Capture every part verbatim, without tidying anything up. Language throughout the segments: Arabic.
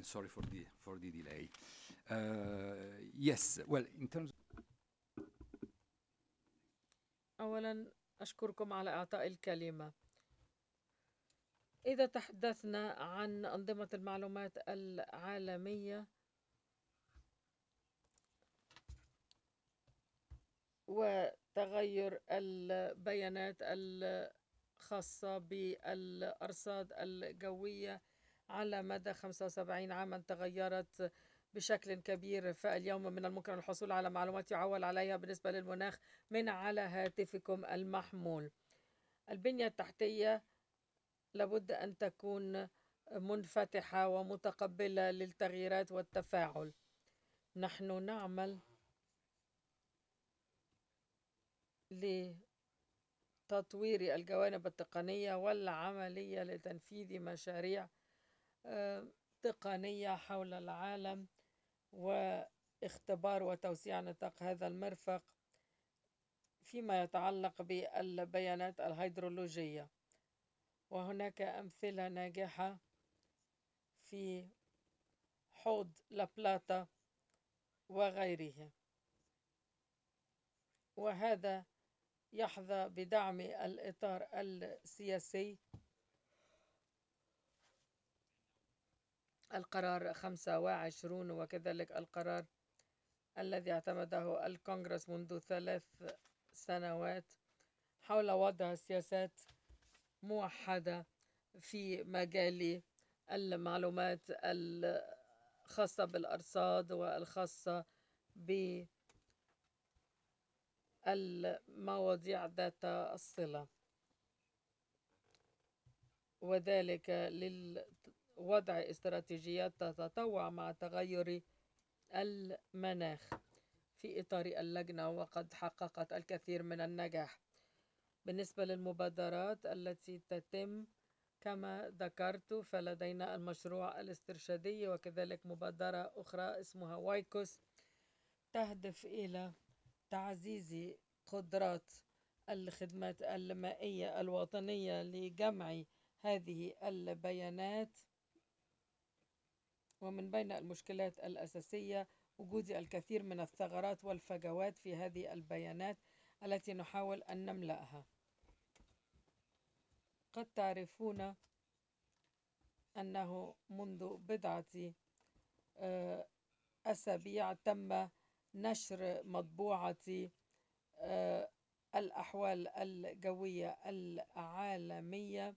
sorry for the for the delay. Uh, yes, well, in terms. أولا أشكركم على إعطاء الكلمة. إذا تحدثنا عن أنظمة المعلومات العالمية وتغير البيانات الخاصة بالأرصاد الجوية على مدى خمسة وسبعين عاما تغيرت بشكل كبير، فاليوم من الممكن الحصول على معلومات يعول عليها بالنسبة للمناخ من على هاتفكم المحمول. البنية التحتية لابد أن تكون منفتحة ومتقبلة للتغييرات والتفاعل. نحن نعمل لتطوير الجوانب التقنية والعملية لتنفيذ مشاريع تقنية حول العالم واختبار وتوسيع نطاق هذا المرفق فيما يتعلق بالبيانات الهيدرولوجية. وهناك أمثلة ناجحة في حوض لابلاتا وغيره، وهذا يحظى بدعم الإطار السياسي. القرار خمسة وعشرون وكذلك القرار الذي اعتمده الكونغرس منذ ثلاث سنوات حول وضع سياسات موحدة في مجال المعلومات الخاصة بالأرصاد والخاصة بالمواضيع ذات الصلة، وذلك لوضع استراتيجيات تتطوع مع تغير المناخ في إطار اللجنة، وقد حققت الكثير من النجاح. بالنسبة للمبادرات التي تتم كما ذكرت، فلدينا المشروع الاسترشادي وكذلك مبادرة أخرى اسمها وايكوس تهدف إلى تعزيز قدرات الخدمات المائية الوطنية لجمع هذه البيانات. ومن بين المشكلات الأساسية وجود الكثير من الثغرات والفجوات في هذه البيانات التي نحاول أن نملأها. قد تعرفون أنه منذ بضعة أسابيع تم نشر مطبوعة الأحوال الجوية العالمية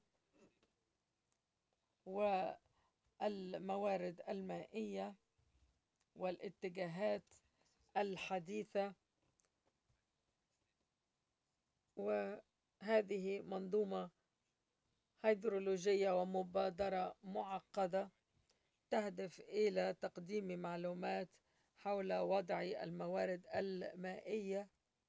والموارد المائية والاتجاهات الحديثة، وهذه منظومة هيدرولوجية ومبادرة معقدة تهدف إلى تقديم معلومات حول وضع الموارد المائية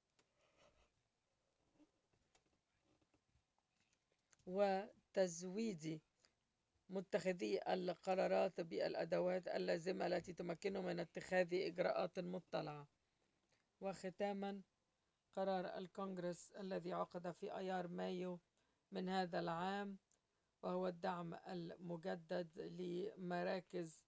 وتزويد متخذي القرارات بالأدوات اللازمة التي تمكنهم من اتخاذ إجراءات مطلعة. وختاما، قرار الكونغرس الذي عقد في أيار مايو من هذا العام وهو الدعم المجدد لمراكز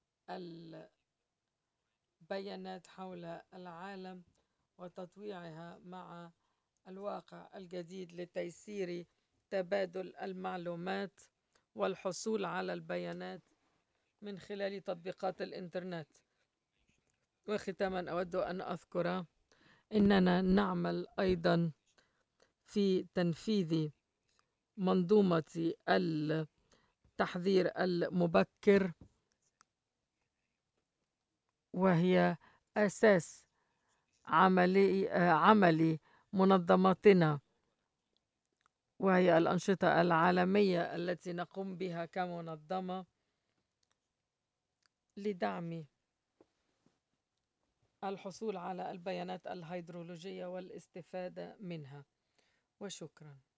البيانات حول العالم وتطويعها مع الواقع الجديد لتيسير تبادل المعلومات والحصول على البيانات من خلال تطبيقات الإنترنت. وختاما أود أن أذكر أننا نعمل أيضا في تنفيذ منظومة التحذير المبكر، وهي أساس عملي عمل منظمتنا، وهي الأنشطة العالمية التي نقوم بها كمنظمة لدعم الحصول على البيانات الهيدرولوجية والاستفادة منها. وشكرا.